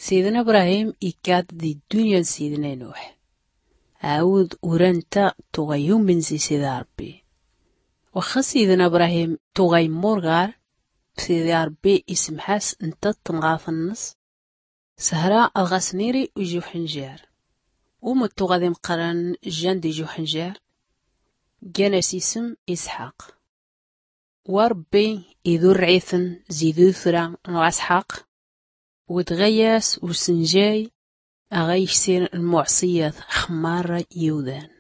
سيدنا إبراهيم إكاد دي الدنيا سيدنا نوح عاود ورانتا تغيوم من سيدي ربي وخا سيدنا إبراهيم تغي مورغار سيدي ربي يسمحاس انت تنغاف النص سهرا الغاسنيري ويجيو حنجار ومتو غادي مقران جان دي جو حنجار جانا سيسم إسحاق وربي إذو رعيثن زيدو ثرا نوع إسحاق وتغياس وسنجاي أغايش سير المعصيات خمارة يودان